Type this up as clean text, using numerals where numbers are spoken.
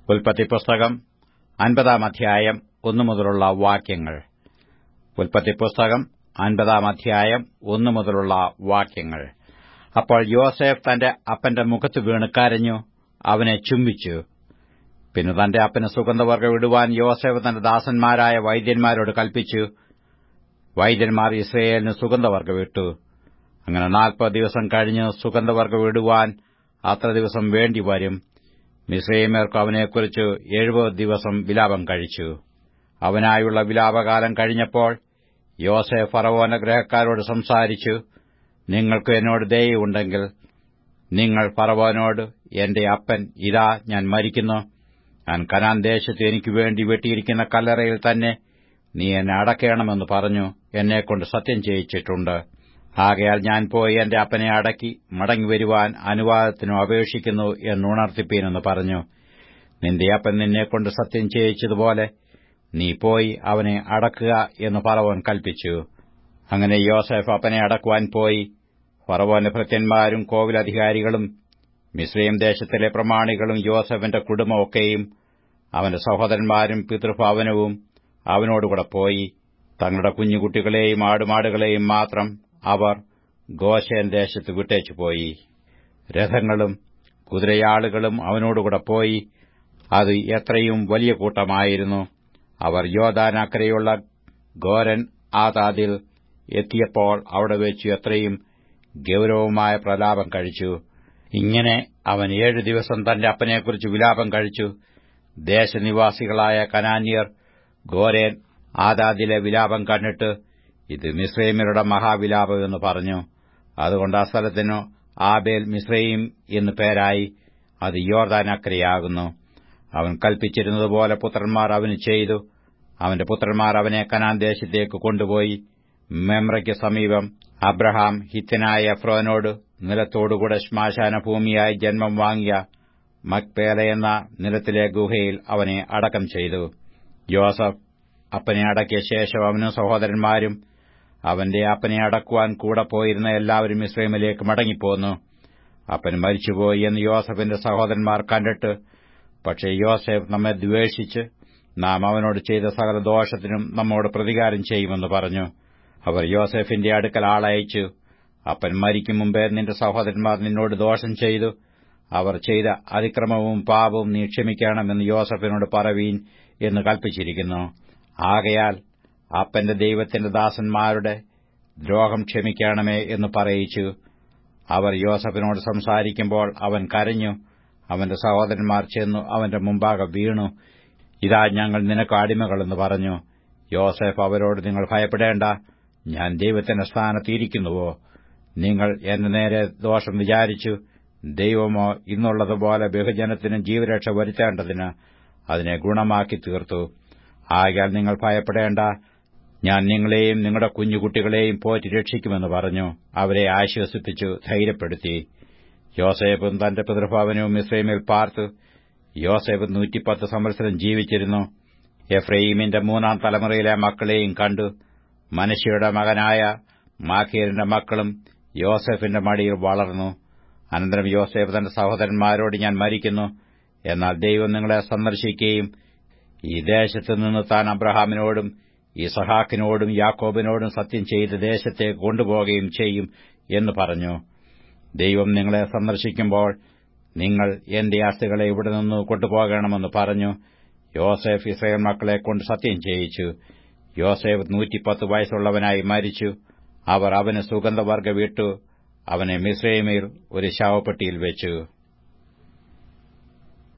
ഉൽപ്പത്തി പുസ്തകം 50 അധ്യായം 1 മുതലുള്ള വാക്യങ്ങൾ. ഉൽപ്പത്തി പുസ്തകം 50 അധ്യായം 1 മുതലുള്ള വാക്യങ്ങൾ. അപ്പോൾ യോസേഫ് തന്റെ അപ്പന്റെ മുഖത്ത് വീണ് കരഞ്ഞു, അവനെ ചുംബിച്ചു. പിന്നെ തന്റെ അപ്പന് സുഗന്ധവർഗ്ഗം ഇടുവാൻ യോസേഫ് തന്റെ ദാസന്മാരായ വൈദ്യന്മാരോട് കൽപ്പിച്ചു. വൈദ്യന്മാർ ഇസ്രായേലിന് സുഗന്ധവർഗ്ഗം ഇട്ടു. അങ്ങനെ 40 ദിവസം കഴിഞ്ഞ് സുഗന്ധവർഗ്ഗം ഇടുവാൻ അത്ര ദിവസം വേണ്ടിവരും. മിസ്രയീമ്യർക്ക് അവനെക്കുറിച്ച് 70 ദിവസം വിലാപം കഴിച്ചു. അവനായുള്ള വിലാപകാലം കഴിഞ്ഞപ്പോൾ യോസേഫ് ഫറവോന്റെ ഗൃഹക്കാരോട് സംസാരിച്ചു. നിങ്ങൾക്ക് എന്നോട് ദയയുണ്ടെങ്കിൽ നിങ്ങൾ ഫറവോനോട്, എന്റെ അപ്പൻ ഇതാ ഞാൻ മരിക്കുന്നു. ഞാൻ കനാൻ ദേശത്ത് എനിക്കുവേണ്ടി വെട്ടിയിരിക്കുന്ന കല്ലറയിൽ തന്നെ നീ എന്നെ അടക്കണമെന്ന് പറഞ്ഞു എന്നെക്കൊണ്ട് സത്യം ചെയ്യിച്ചിട്ടുണ്ട്. ആകയാൽ ഞാൻ പോയി എന്റെ അപ്പനെ അടക്കി മടങ്ങിവരുവാൻ അനുവാദത്തിനു അപേക്ഷിക്കുന്നു എന്നുണർത്തിപ്പീനെന്ന് പറഞ്ഞു. നിന്റെ അപ്പൻ നിന്നെക്കൊണ്ട് സത്യം ചെയ്യിച്ചതുപോലെ നീ പോയി അവനെ അടക്കുക എന്ന് ഫറവോൻ കൽപ്പിച്ചു. അങ്ങനെ യോസേഫ് അപ്പനെ അടക്കുവാൻ പോയി. ഫറവോന്റെ ഭൃത്യന്മാരും കോവിലധികാരികളും മിസ്രയീം ദേശത്തിലെ പ്രമാണികളും യോസേഫിന്റെ കുടുംബമൊക്കെയും അവന്റെ സഹോദരന്മാരും പിതൃഭവനവും അവനോടുകൂടെ പോയി. തങ്ങളുടെ കുഞ്ഞുകുട്ടികളെയും ആടുമാടുകളെയും മാത്രം അവർ ഗോശേൻ ദേശത്ത് വിട്ടേച്ചുപോയി. രഥങ്ങളും കുതിരയാളുകളും അവനോടുകൂടെ പോയി. അത് എത്രയും വലിയ കൂട്ടമായിരുന്നു. അവർ യോർദാനക്കരെയുള്ള ഗോരൻ ആതാദിൽ എത്തിയപ്പോൾ അവിടെ വെച്ച് എത്രയും ഗൌരവമായ പ്രലാപം കഴിച്ചു. ഇങ്ങനെ അവൻ 7 ദിവസം തന്റെ അപ്പനെക്കുറിച്ച് വിലാപം കഴിച്ചു. ദേശനിവാസികളായ കനാന്യർ ഗോരൻ ആതാദിലെ വിലാപം കണ്ടിട്ട്, ഇത് മിസ്രയീമ്യരുടെ മഹാവിലാപം എന്ന് പറഞ്ഞു. അതുകൊണ്ട് ആ സ്ഥലത്തിനു ആബേൽ മിസ്രയീം എന്നു പേരായി. അത് യോർദാനക്കരെയാകുന്നു. അവൻ കൽപ്പിച്ചിരുന്നതുപോലെ പുത്രന്മാർ അവന് ചെയ്തു. അവന്റെ പുത്രന്മാർ അവനെ കനാൻ ദേശത്തേക്ക് കൊണ്ടുപോയി. മെമ്രയ്ക്ക് സമീപം അബ്രഹാം ഹിത്യനായ എഫ്രോനോട് നിലത്തോടുകൂടെ ശ്മശാനഭൂമിയായി ജന്മം വാങ്ങിയ മക്പേല എന്ന നിലത്തിലെ ഗുഹയിൽ അവനെ അടക്കം ചെയ്തു. യോസഫ് അപ്പനെ അടക്കിയ ശേഷം അവനും സഹോദരന്മാരും അവന്റെ അപ്പനെ അടക്കുവാൻ കൂടെ പോയിരുന്ന എല്ലാവരും മിസ്രയീമിലേക്ക് മടങ്ങിപ്പോന്നു. അപ്പൻ മരിച്ചുപോയി എന്ന് യോസഫിന്റെ സഹോദരന്മാർ കണ്ടിട്ട്, പക്ഷേ യോസേഫ് നമ്മെ ദ്വേഷിച്ച് നാം അവനോട് ചെയ്ത സകല ദോഷത്തിനും നമ്മോട് പ്രതികാരം ചെയ്യുമെന്ന് പറഞ്ഞു. അവർ യോസേഫിന്റെ അടുക്കൽ ആളയച്ചു. അപ്പൻ മരിക്കും മുമ്പേ നിന്റെ സഹോദരന്മാർ നിന്നോട് ദോഷം ചെയ്തു. അവർ ചെയ്ത അതിക്രമവും പാപവും നീ ക്ഷമിക്കണമെന്ന് യോസഫിനോട് പറവീൻ എന്ന് കൽപ്പിച്ചിരിക്കുന്നു. ആകയാൽ അപ്പന്റെ ദൈവത്തിന്റെ ദാസന്മാരുടെ ദ്രോഹം ക്ഷമിക്കണമേ എന്ന് പറയിച്ചു. അവർ യോസഫിനോട് സംസാരിക്കുമ്പോൾ അവൻ കരഞ്ഞു. അവന്റെ സഹോദരന്മാർ ചെന്നു അവന്റെ മുമ്പാകെ വീണു. ഇതാ ഞങ്ങൾ നിനക്ക് അടിമകളെന്ന് പറഞ്ഞു. യോസേഫ് അവരോട്, നിങ്ങൾ ഭയപ്പെടേണ്ട. ഞാൻ ദൈവത്തിന്റെ സ്ഥാനത്തിരിക്കുന്നുവോ? നിങ്ങൾ എന്റെ നേരെ ദോഷം വിചാരിച്ചു. ദൈവമോ ഇന്നുള്ളതുപോലെ ബഹുജനത്തിന് ജീവരക്ഷ വരുത്തേണ്ടതിന് അതിനെ ഗുണമാക്കി തീർത്തു. ആകയാൽ നിങ്ങൾ ഭയപ്പെടേണ്ട. ഞാൻ നിങ്ങളെയും നിങ്ങളുടെ കുഞ്ഞുകുട്ടികളെയും പോറ്റി രക്ഷിക്കുമെന്ന് പറഞ്ഞു. അവരെ ആശ്വസിപ്പിച്ചു ധൈര്യപ്പെടുത്തി. യോസേഫും തന്റെ പിതൃഭവനവും മിസ്രയീമിൽ പാർത്തു. യോസേഫ് 110 സംവത്സരം ജീവിച്ചിരുന്നു. എഫ്രയീമിന്റെ 3 തലമുറയിലെ മക്കളെയും കണ്ടു. മനശ്ശെയുടെ മകനായ മാഖീരിന്റെ മക്കളും യോസേഫിന്റെ മടിയിൽ വളർന്നു. അനന്തരം യോസേഫ് തന്റെ സഹോദരന്മാരോട്, ഞാൻ മരിക്കുന്നു. എന്നാൽ ദൈവം നിങ്ങളെ സന്ദർശിക്കുകയും ഈ ദേശത്തുനിന്ന് താൻ അബ്രഹാമിനോടും യിസ്ഹാക്കിനോടും യാക്കോബിനോടും സത്യം ചെയ്ത് ദേശത്തേക്ക് കൊണ്ടുപോകുകയും ചെയ്യും എന്ന് പറഞ്ഞു. ദൈവം നിങ്ങളെ സന്ദർശിക്കുമ്പോൾ നിങ്ങൾ എന്റെ അസ്ഥികളെ ഇവിടെ നിന്ന് കൊണ്ടുപോകണമെന്ന് പറഞ്ഞു. യോസേഫ് ഇസ്രായേൽ മക്കളെക്കൊണ്ട് സത്യം ചെയ്യിച്ചു. യോസേഫ് 110 വയസ്സുള്ളവനായി മരിച്ചു. അവർ അവന് സുഗന്ധവർഗ്ഗം ഇട്ടു അവനെ മിസ്രയീമിൽ ഒരു ശവപ്പെട്ടിയിൽ വെച്ചു.